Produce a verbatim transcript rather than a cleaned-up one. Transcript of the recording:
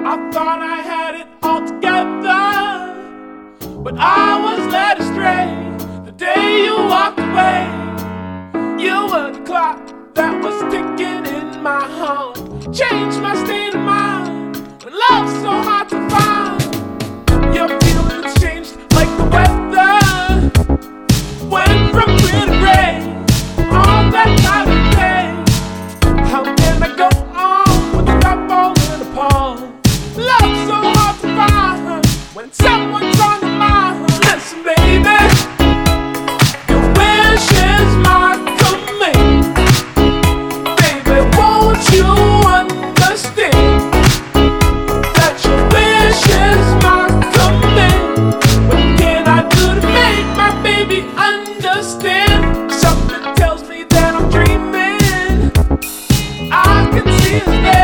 I thought I had it all together, but I was led astray the day you walked away. You were the clock that was ticking in my heart, changed my state of mind when love's so hard to find. Your feelings changed like the weather, went from clear to gray on that time of day. How can I go on without falling apart? Love's so hard to find when someone's on your mind. Listen, baby, your wish is my command. Baby, won't you understand that your wish is my command? What can I do to make my baby understand? Something tells me that I'm dreaming. I can see his name.